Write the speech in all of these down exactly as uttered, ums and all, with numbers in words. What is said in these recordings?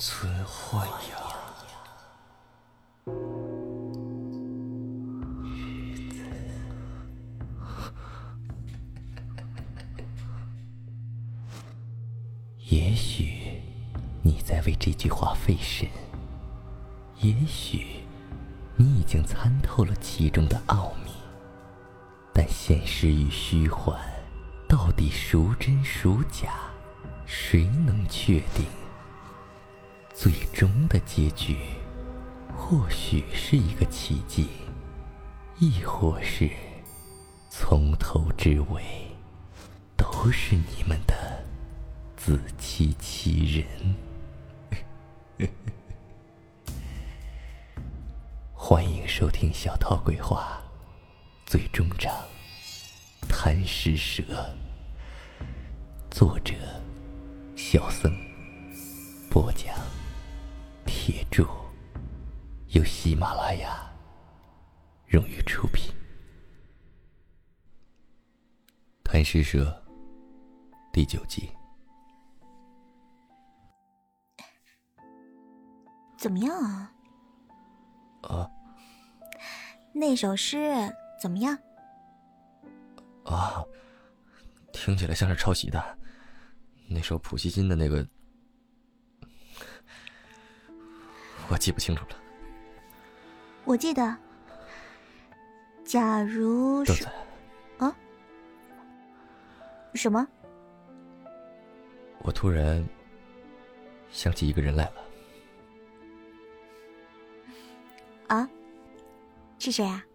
存幻呀。也许你在为这句话费神，也许你已经参透了其中的奥秘，但现实与虚幻到底孰真孰假，谁能确定？最终的结局或许是一个奇迹，亦或是从头至尾都是你们的自欺欺人。欢迎收听小套鬼话最终章贪食蛇，作者小僧，播讲铁柱，由喜马拉雅荣誉出品。贪食蛇第九集。 怎么样啊？ 啊？ 那首诗怎么样？ 啊，听起来像是抄袭的。那首普希金的那个，我记不清楚了。 我记得，假如是啊？什么？ 我突然想起一个人来了。 啊？是谁啊？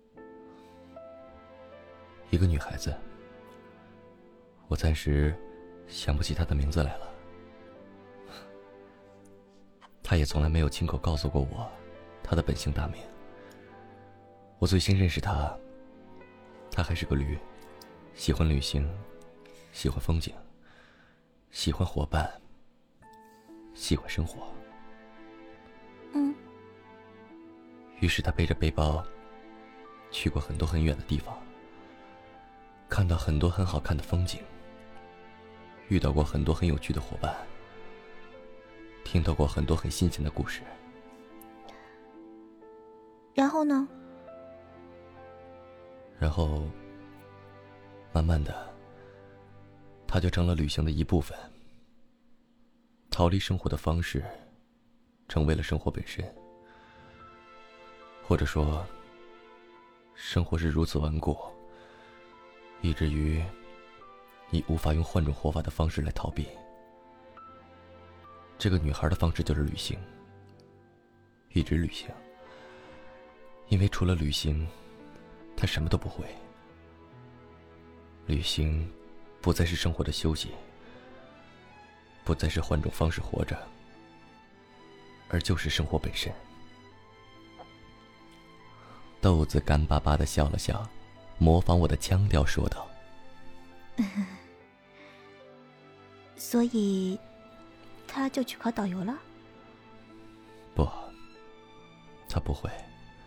一个女孩子，我暂时想不起她的名字来了。她也从来没有亲口告诉过我她的本姓大名。我最先认识她，她还是个驴，喜欢旅行，喜欢风景，喜欢伙伴，喜欢生活。 嗯。 于是她背着背包去过很多很远的地方，看到很多很好看的风景，遇到过很多很有趣的伙伴，听到过很多很新鲜的故事。 然后呢？ 然后慢慢的，它就成了旅行的一部分。逃离生活的方式成为了生活本身，或者说生活是如此顽固，以至于你无法用换种活法的方式来逃避。这个女孩的方式就是旅行，一直旅行，因为除了旅行她什么都不会。旅行不再是生活的休息，不再是换种方式活着，而就是生活本身。豆子干巴巴地笑了笑，模仿我的腔调说道： 所以他就去考导游了？ 不，他不会，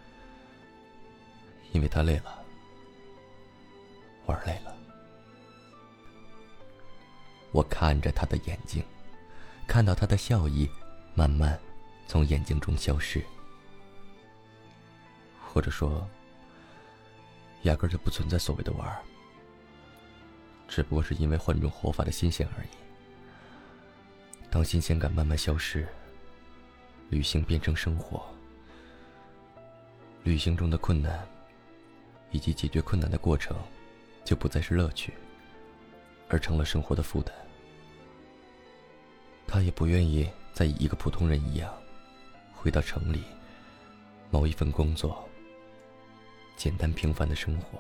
因为他累了，玩累了。我看着他的眼睛，看到他的笑意慢慢从眼睛中消失，或者说压根就不存在所谓的玩，只不过是因为换种活法的新鲜而已。当新鲜感慢慢消失，旅行变成生活，旅行中的困难以及解决困难的过程就不再是乐趣，而成了生活的负担。他也不愿意再以一个普通人一样回到城里某一份工作，简单平凡的生活。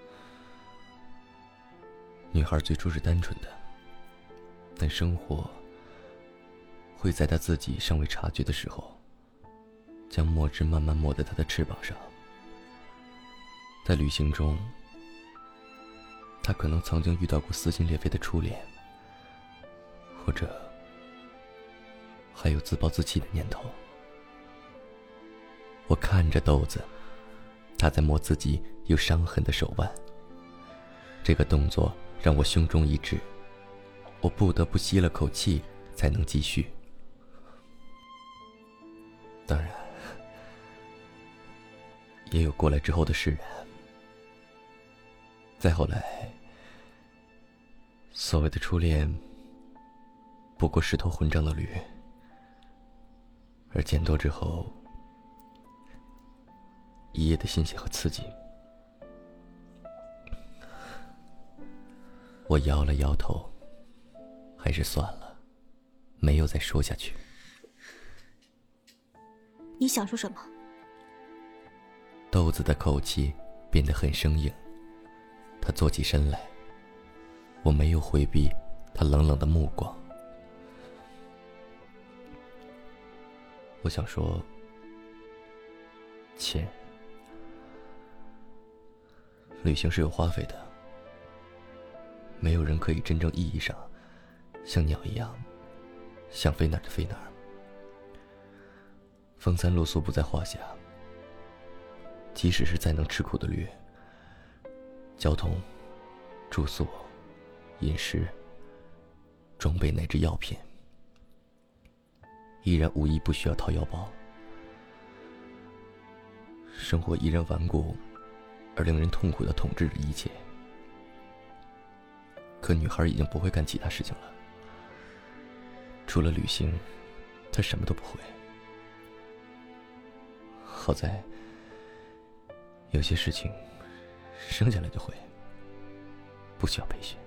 女孩最初是单纯的，但生活会在她自己尚未察觉的时候，将墨汁慢慢抹在她的翅膀上。在旅行中，她可能曾经遇到过撕心裂肺的初恋，或者还有自暴自弃的念头。我看着豆子，他在摸自己有伤痕的手腕，这个动作让我胸中一滞，我不得不吸了口气才能继续。 当然，也有过来之后的释然。再后来，所谓的初恋，不过是头混账的驴，而见多之后，一夜的新鲜和刺激。我摇了摇头，还是算了，没有再说下去。 你想说什么？ 豆子的口气变得很生硬，他坐起身来，我没有回避他冷冷的目光。我想说，亲，旅行是有花费的，没有人可以真正意义上像鸟一样想飞哪儿就飞哪儿。风餐露宿不在话下，即使是再能吃苦的驴，交通、住宿、饮食、装备乃至药品，依然无一不需要掏腰包。生活依然顽固而令人痛苦地统治着一切。可女孩已经不会干其他事情了，除了旅行，她什么都不会。好在有些事情生下来就会，不需要培训。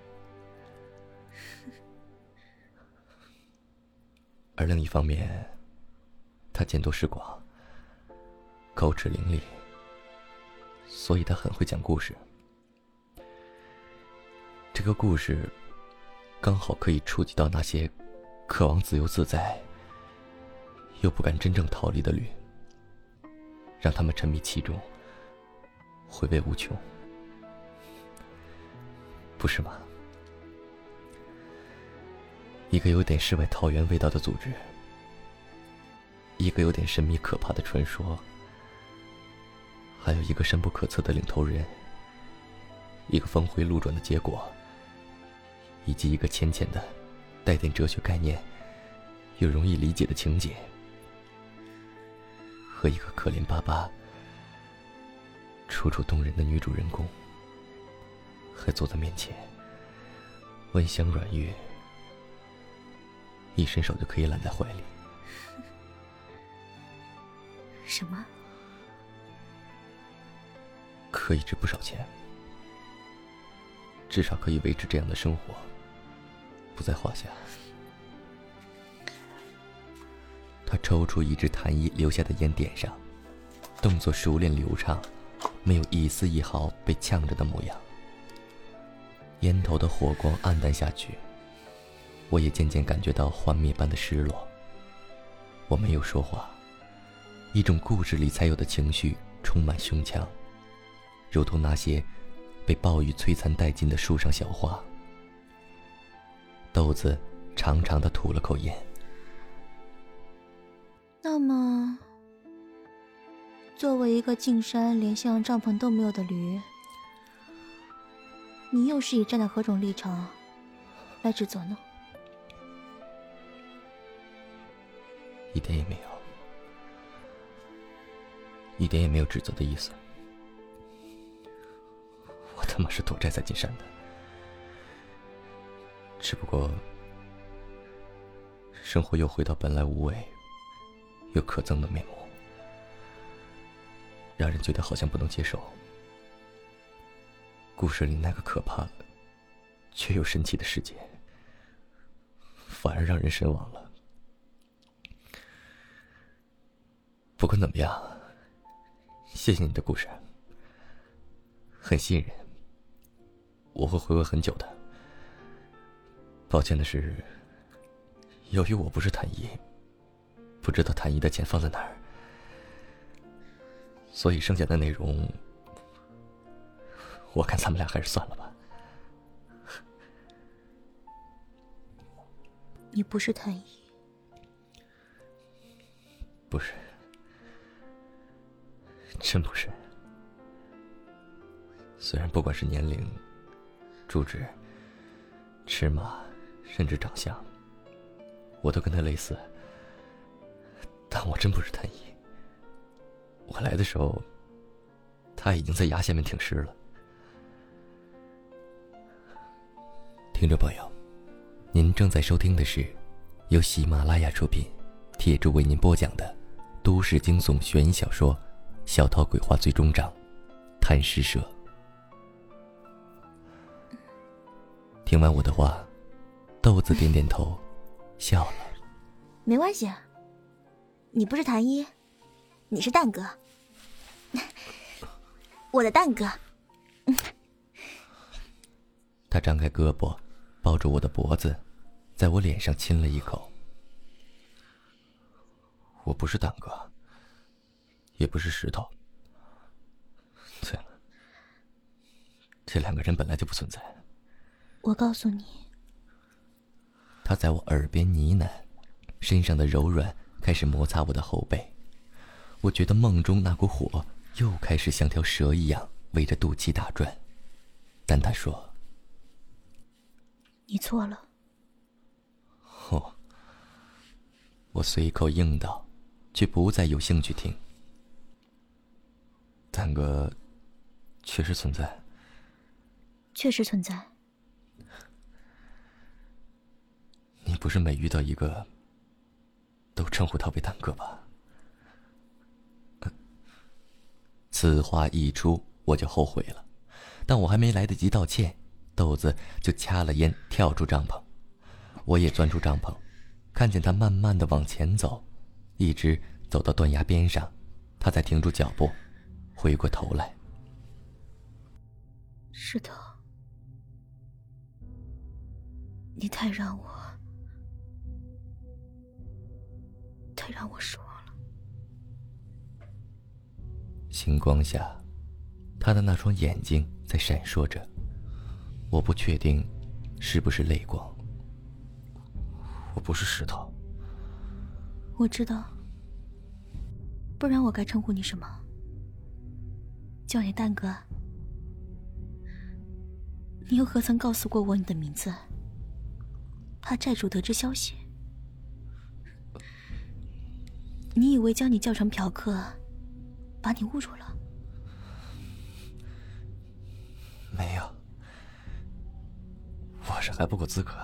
而另一方面，他见多识广，口齿伶俐，所以他很会讲故事。这个故事刚好可以触及到那些渴望自由自在又不敢真正逃离的驴，让他们沉迷其中，回味无穷，不是吗？一个有点世外桃源味道的组织，一个有点神秘可怕的传说，还有一个深不可测的领头人，一个峰回路转的结果，以及一个浅浅的带点哲学概念又容易理解的情节，和一个可怜巴巴楚楚动人的女主人公，还坐在面前，温香软玉，一伸手就可以揽在怀里。 什么？ 可以值不少钱，至少可以维持这样的生活，不在话下。他抽出一支痰液留下的烟点上，动作熟练流畅，没有一丝一毫被呛着的模样。烟头的火光暗淡下去，我也渐渐感觉到幻灭般的失落。我没有说话，一种故事里才有的情绪充满胸腔，如同那些被暴雨摧残殆尽的树上小花。豆子长长的吐了口烟。 那么，作为一个进山连像帐篷都没有的驴，你又是以站在何种立场来指责呢？ 一点也没有，一点也没有指责的意思。我他妈是躲债才进山的，只不过生活又回到本来无味又可憎的面目，让人觉得好像不能接受。故事里那个可怕却又神奇的世界，反而让人神往了。不管怎么样，谢谢你的故事，很吸引人，我会回味很久的。抱歉的是，由于我不是谭一，不知道谭一的钱放在哪儿，所以剩下的内容，我看咱们俩还是算了吧。 你不是谭一？ 不是，真不是。虽然不管是年龄、住址、尺码，甚至长相，我都跟他类似，但我真不是谭一。 我来的时候，他已经在崖下面挺尸了。听众朋友，您正在收听的是由喜马拉雅出品，铁柱为您播讲的都市惊悚悬疑小说《小桃鬼话》最终章《贪尸蛇》。听完我的话，豆子点点头，笑了。 没关系，你不是谭一，你是蛋哥，我的蛋哥。 他张开胳膊，抱住我的脖子，在我脸上亲了一口。我不是蛋哥，也不是石头。对了，这两个人本来就不存在。 我告诉你， 他在我耳边呢喃，身上的柔软开始摩擦我的后背。我觉得梦中那股火又开始像条蛇一样围着肚脐打转。但他说， 你错了。 哦，我随口应道，却不再有兴趣听。蛋哥确实存在。 确实存在。 你不是每遇到一个都称呼他为蛋哥吧？此话一出，我就后悔了。但我还没来得及道歉，豆子就掐了烟跳出帐篷。我也钻出帐篷，看见他慢慢地往前走，一直走到断崖边上，他才停住脚步，回过头来。 是的，你太让我太让我失望了。 星光下，他的那双眼睛在闪烁着，我不确定是不是泪光。我不是石头。 我知道，不然我该称呼你什么？叫你蛋哥。你又何曾告诉过我你的名字？怕债主得知消息。你以为将你叫成嫖客，把你侮辱了？ 没有，我是还不够资格，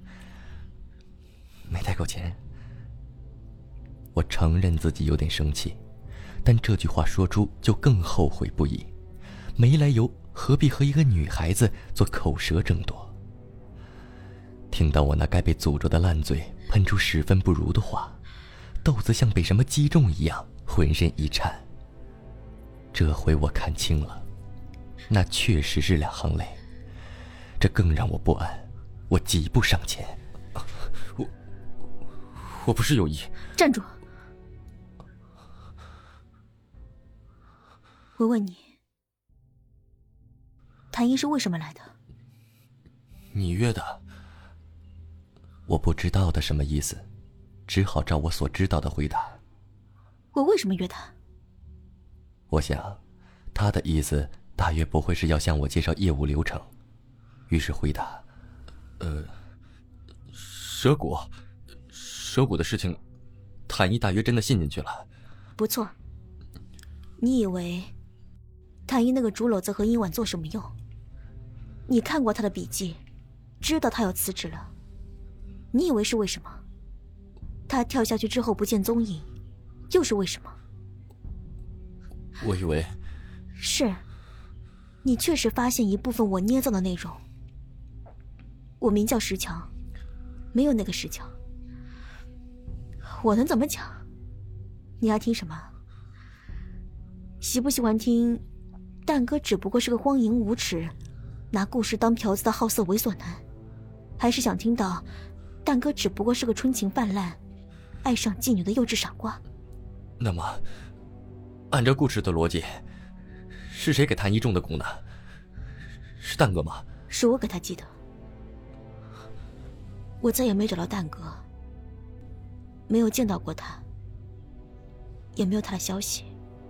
没带够钱。我承认自己有点生气，但这句话说出就更后悔不已。没来由，何必和一个女孩子做口舌争夺？听到我那该被诅咒的烂嘴喷出十分不如的话，豆子像被什么击中一样，浑身一颤。这回我看清了，那确实是两行泪。这更让我不安，我疾步上前。我我不是有意。 站住！我问你，谭一是为什么来的？ 你约的。我不知道的什么意思，只好照我所知道的回答。 我为什么约他？ 我想，他的意思大约不会是要向我介绍业务流程，于是回答：呃，蛇骨，蛇骨的事情，谭一大约真的信进去了。 不错。你以为谭一那个竹篓子和殷婉做什么用？你看过他的笔记，知道他要辞职了。你以为是为什么？他跳下去之后不见踪影，又是为什么？ 我以为是你确实发现一部分我捏造的内容。我名叫石强，没有那个石强。我能怎么讲？你爱听什么？喜不喜欢听蛋哥只不过是个荒淫无耻，拿故事当嫖子的好色猥琐男，还是想听到蛋哥只不过是个春情泛滥、爱上妓女的幼稚傻瓜？ 那么，按照故事的逻辑，是谁给谭一中的蛊呢？是蛋哥吗？ 是我给他寄的。我再也没找到蛋哥，没有见到过他，也没有他的消息。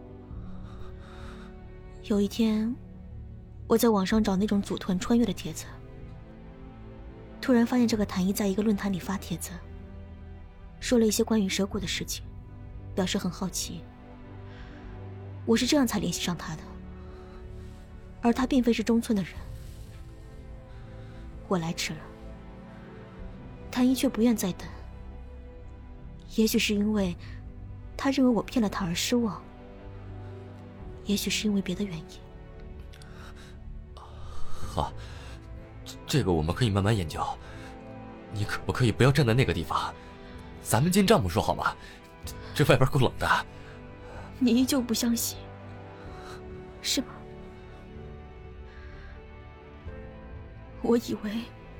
有一天，我在网上找那种组团穿越的帖子，突然发现这个谭一在一个论坛里发帖子，说了一些关于蛇骨的事情，表示很好奇。 我是这样才联系上他的，而他并非是中村的人。我来迟了，谭一却不愿再等。也许是因为他认为我骗了他而失望，也许是因为别的原因。 好，这个我们可以慢慢研究。你可不可以不要站在那个地方？咱们进帐篷说好吗？这外边够冷的。 你依旧不相信，是吗？我以为，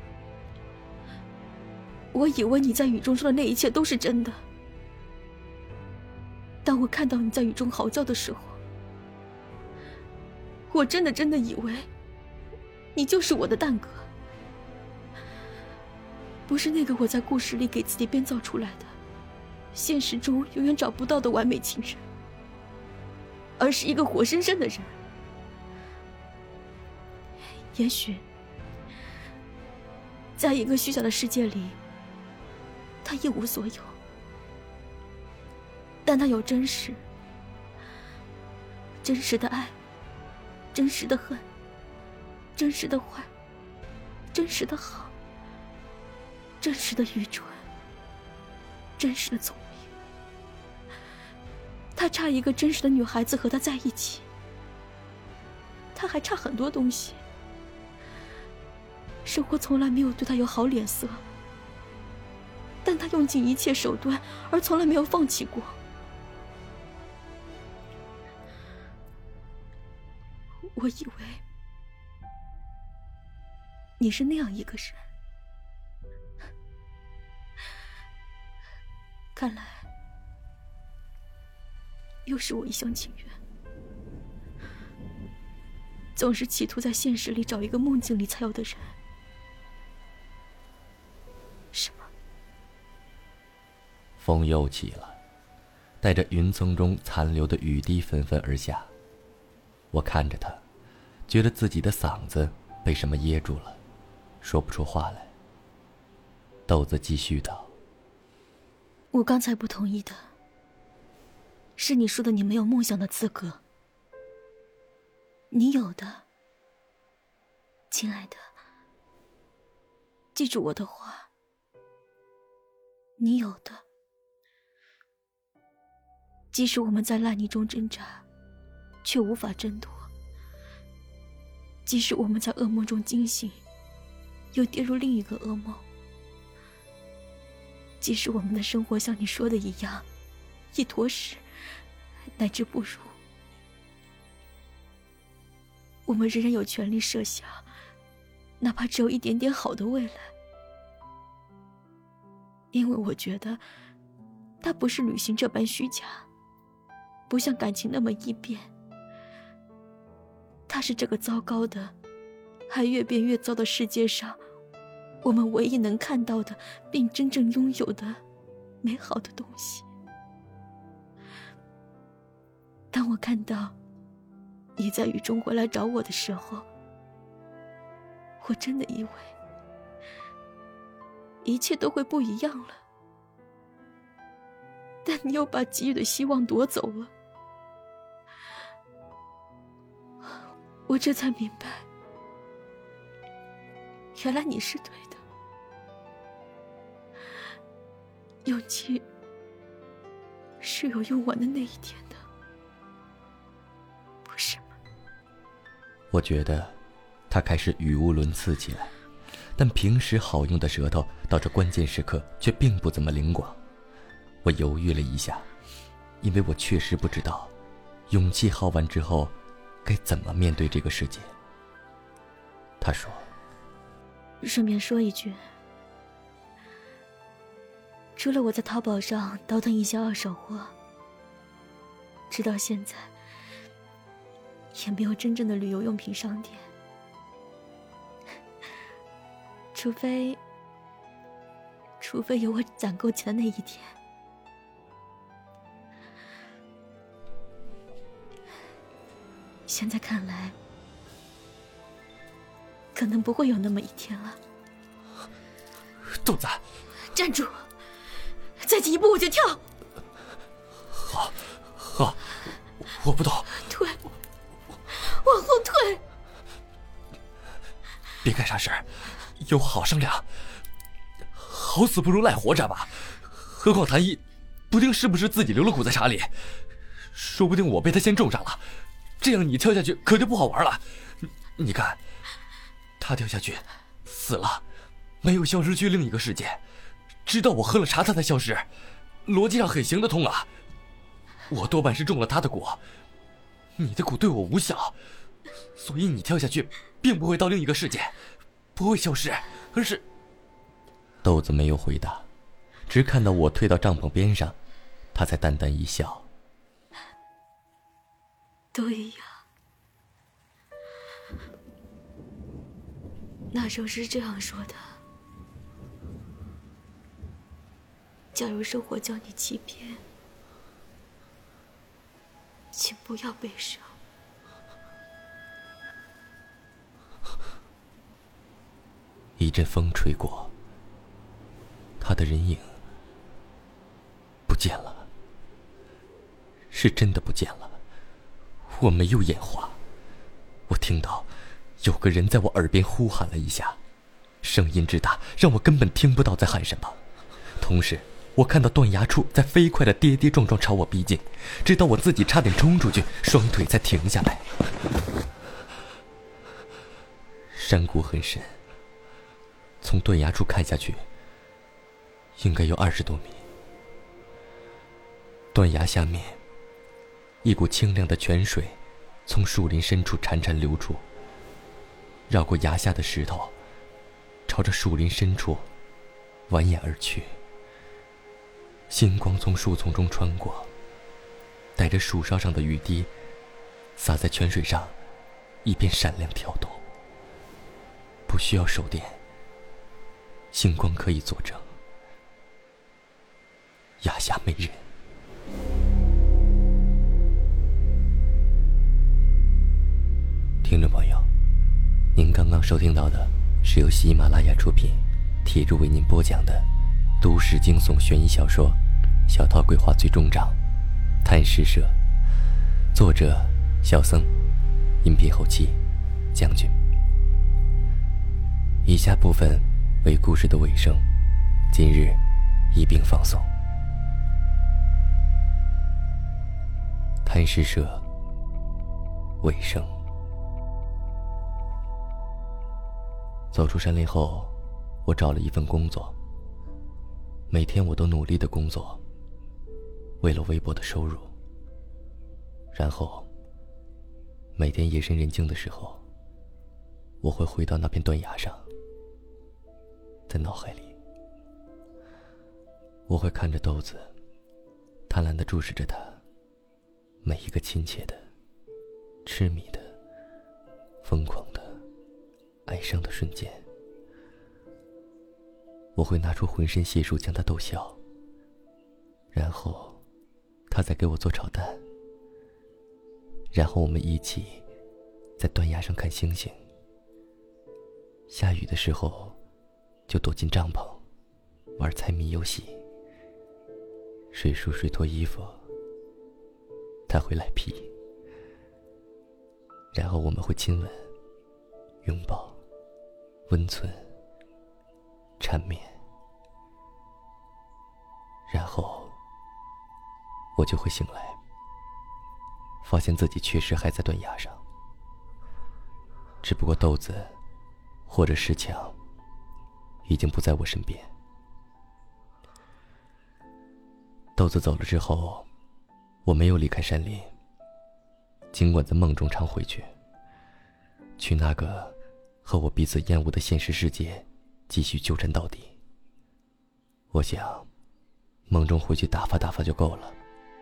我以为你在雨中说的那一切都是真的。当我看到你在雨中嚎叫的时候，我真的真的以为你就是我的蛋哥，不是那个我在故事里给自己编造出来的，现实中永远找不到的完美情人，而是一个活生生的人。也许在一个虚假的世界里，他一无所有，但他有真实，真实的爱，真实的恨，真实的坏，真实的好，真实的愚蠢，真实的聪明。他差一个真实的女孩子和他在一起，他还差很多东西。生活从来没有对他有好脸色，但他用尽一切手段，而从来没有放弃过。我以为你是那样一个人，看来又是我一厢情愿，总是企图在现实里找一个梦境里才有的人，是吗？ 风又起了，带着云层中残留的雨滴纷纷而下。我看着他，觉得自己的嗓子被什么噎住了，说不出话来。豆子继续道： 我刚才不同意的是你说的你没有梦想的资格。你有的，亲爱的，记住我的话，你有的，即使我们在烂泥中挣扎，却无法挣脱；即使我们在噩梦中惊醒，又跌入另一个噩梦；即使我们的生活像你说的一样，一坨屎，乃至不如，我们仍然有权利设想，哪怕只有一点点好的未来。因为我觉得，它不是旅行这般虚假，不像感情那么易变。它是这个糟糕的，还越变越糟的世界上，我们唯一能看到的，并真正拥有的美好的东西。当我看到你在雨中回来找我的时候，我真的以为一切都会不一样了，但你又把给予的希望夺走了。我这才明白，原来你是对的。勇气是有用完的那一天的，不是吗？ 我觉得他开始语无伦次起来，但平时好用的舌头到这关键时刻却并不怎么灵光。我犹豫了一下，因为我确实不知道勇气耗完之后该怎么面对这个世界。他说： 顺便说一句，除了我在淘宝上倒腾一些二手货，直到现在也没有真正的旅游用品商店，除非除非有我攒够钱的那一天。现在看来，可能不会有那么一天了。 豆子， 站住！再进一步我就跳！ 好，好，我不动。 别干傻事，有话好商量。好死不如赖活着吧，何况谭一不定是不是自己留了股在茶里，说不定我被他先中上了，这样你跳下去可就不好玩了。你看，他跳下去死了，没有消失去另一个世界，直到我喝了茶他才消失，逻辑上很行得通啊。我多半是中了他的蛊，你的蛊对我无效，所以你跳下去并不会到另一个世界，不会消失，而是……豆子没有回答，只看到我退到帐篷边上，他才淡淡一笑。 对呀，那时候是这样说的：假如生活将你欺骗，请不要悲伤。 一阵风吹过，他的人影不见了，是真的不见了。我没有眼花，我听到有个人在我耳边呼喊了一下，声音之大，让我根本听不到在喊什么。同时我看到断崖处在飞快地跌跌撞撞朝我逼近，直到我自己差点冲出去，双腿才停下来。山谷很深，从断崖处看下去应该有二十多米。断崖下面一股清亮的泉水从树林深处潺潺流出，绕过崖下的石头，朝着树林深处蜿蜒而去。星光从树丛中穿过，带着树梢上的雨滴洒在泉水上，一边闪亮跳动。不需要手电，星光可以作证，崖下没人。听众朋友，您刚刚收听到的是由喜马拉雅出品，铁柱为您播讲的都市惊悚悬疑小说《小桃鬼话最终章》，探尸社，作者小僧，音频后期将军。以下部分为故事的尾声，今日一并放送。探尸社尾声。走出山林后，我找了一份工作，每天我都努力的工作，为了微薄的收入。然后每天夜深人静的时候，我会回到那片断崖上，在脑海里我会看着豆子，贪婪地注视着他每一个亲切的、痴迷的、疯狂的、哀伤的瞬间。我会拿出浑身解数将他逗笑，然后他再给我做炒蛋，然后我们一起在断崖上看星星。下雨的时候就躲进帐篷玩猜谜游戏，谁输谁脱衣服他会来皮，然后我们会亲吻、拥抱、温存、缠绵，然后我就会醒来，发现自己确实还在断崖上，只不过豆子或者石墙已经不在我身边。豆子走了之后，我没有离开山林，尽管在梦中常回去，去那个和我彼此厌恶的现实世界继续纠缠到底。我想梦中回去打发打发就够了。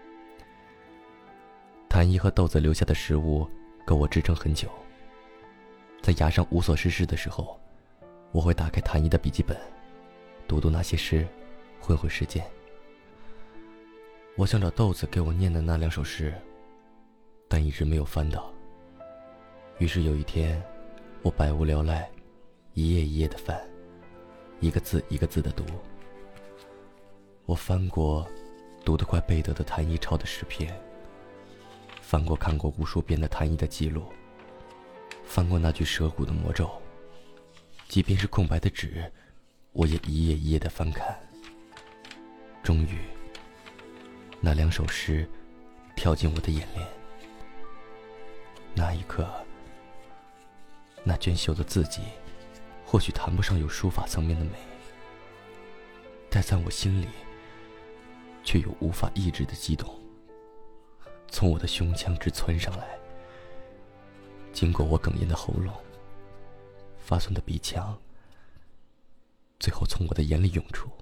谭一和豆子留下的食物够我支撑很久，在崖上无所事事的时候，我会打开谭一的笔记本，读读那些诗，混混时间。我想找豆子给我念的那两首诗，但一直没有翻到。于是有一天，我百无聊赖，一页一页的翻，一个字一个字的读。我翻过读得快背得的谭一抄的诗篇，翻过看过无数遍的谭一的记录，翻过那句蛇骨的魔咒， 即便是空白的纸，我也一页一页的翻看。终于，那两首诗跳进我的眼帘。那一刻，那娟秀的字迹，或许谈不上有书法层面的美，但在我心里，却有无法抑制的激动，从我的胸腔直窜上来，经过我哽咽的喉咙，发酸的鼻腔，最后从我的眼里涌出。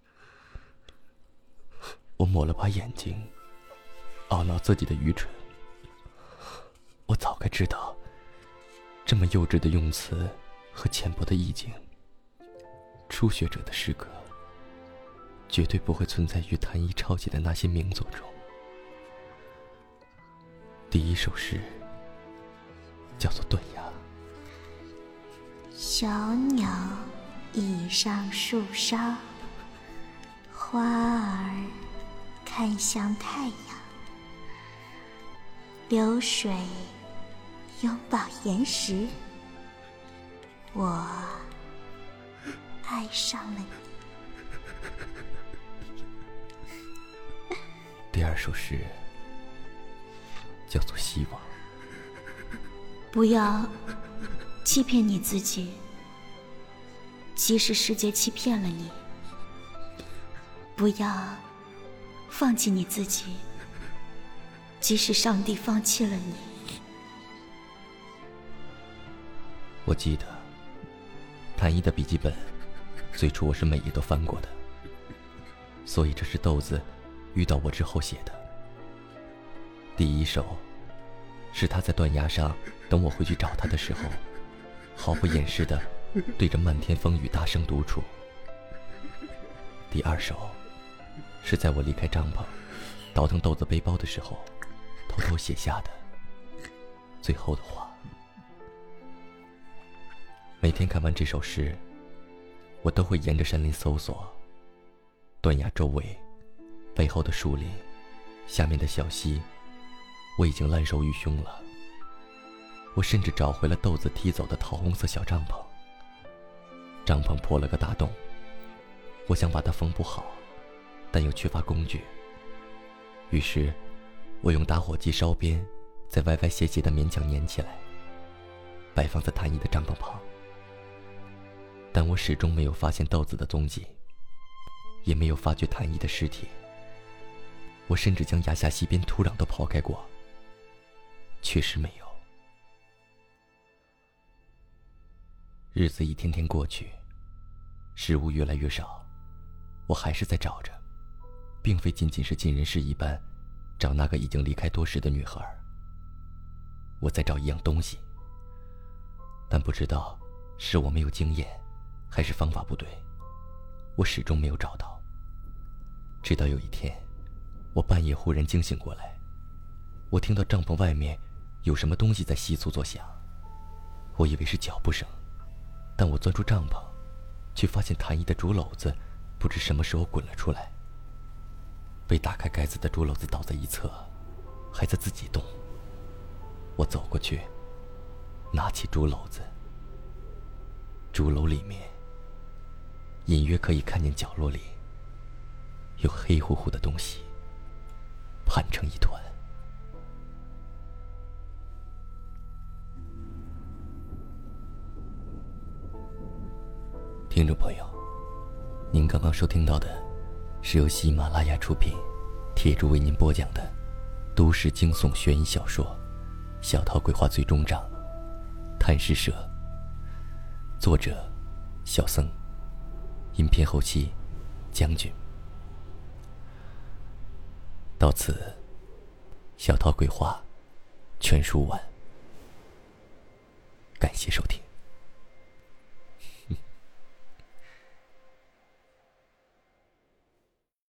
我抹了把眼睛，懊恼自己的愚蠢。我早该知道，这么幼稚的用词和浅薄的意境，初学者的诗歌绝对不会存在于谭一抄写的那些名作中。第一首诗叫做《断崖》。 小鸟倚上树梢，花儿看向太阳，流水拥抱岩石，我爱上了你。 第二首诗叫做《希望》。 不要欺骗你自己，即使世界欺骗了你，不要放弃你自己，即使上帝放弃了你。 我记得谭一的笔记本，最初我是每页都翻过的，所以这是豆子遇到我之后写的。第一首是他在断崖上等我回去找他的时候，毫不掩饰地对着漫天风雨大声独处。第二首是在我离开帐篷倒腾豆子背包的时候偷偷写下的最后的话。每天看完这首诗，我都会沿着山林搜索断崖周围背后的树林，下面的小溪，我已经烂熟于胸了。我甚至找回了豆子踢走的桃红色小帐篷，帐篷破了个大洞，我想把它缝补好，但又缺乏工具，于是我用打火机烧边，再歪歪斜斜地勉强粘起来，摆放在谭一的帐篷旁。但我始终没有发现豆子的踪迹，也没有发觉谭一的尸体。我甚至将崖下溪边土壤都刨开过，确实没有。日子一天天过去，事物越来越少，我还是在找着，并非仅仅是尽人事一般找那个已经离开多时的女孩。我在找一样东西，但不知道是我没有经验，还是方法不对，我始终没有找到。直到有一天，我半夜忽然惊醒过来，我听到帐篷外面有什么东西在窸窣作响，我以为是脚步声，但我钻出帐篷，却发现谭一的竹篓子不知什么时候滚了出来。被打开盖子的竹篓子倒在一侧，还在自己动。我走过去，拿起竹篓子，竹篓里面隐约可以看见角落里有黑乎乎的东西盘成一团。听众朋友，您刚刚收听到的是由喜马拉雅出品，铁柱为您播讲的都市惊悚悬疑小说《小桃鬼话最终章》，探尸社，作者小僧，音频后期将军。到此，小桃鬼话全书完，感谢收听。